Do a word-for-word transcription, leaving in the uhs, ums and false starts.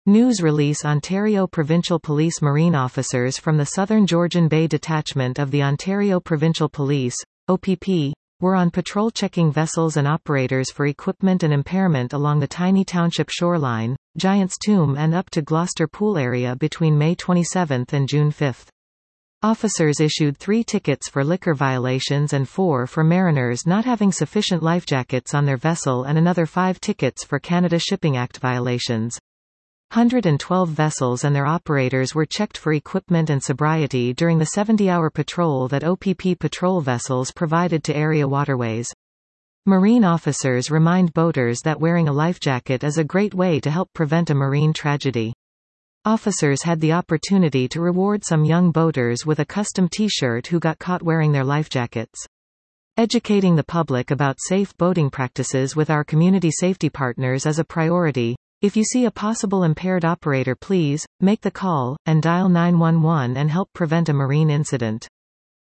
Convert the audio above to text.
News release: Ontario Provincial Police Marine officers from the Southern Georgian Bay Detachment of the Ontario Provincial Police, O P P, were on patrol checking vessels and operators for equipment and impairment along the Tiny Township shoreline, Giant's Tomb and up to Gloucester Pool area between May twenty-seventh and June fifth. Officers issued three tickets for liquor violations and four for mariners not having sufficient lifejackets on their vessel and another five tickets for Canada Shipping Act violations. one hundred twelve vessels and their operators were checked for equipment and sobriety during the seventy-hour patrol that O P P patrol vessels provided to area waterways. Marine officers remind boaters that wearing a lifejacket is a great way to help prevent a marine tragedy. Officers had the opportunity to reward some young boaters with a custom t-shirt who got caught wearing their lifejackets. Educating the public about safe boating practices with our community safety partners is a priority. If you see a possible impaired operator, please make the call and dial nine one one and help prevent a marine incident.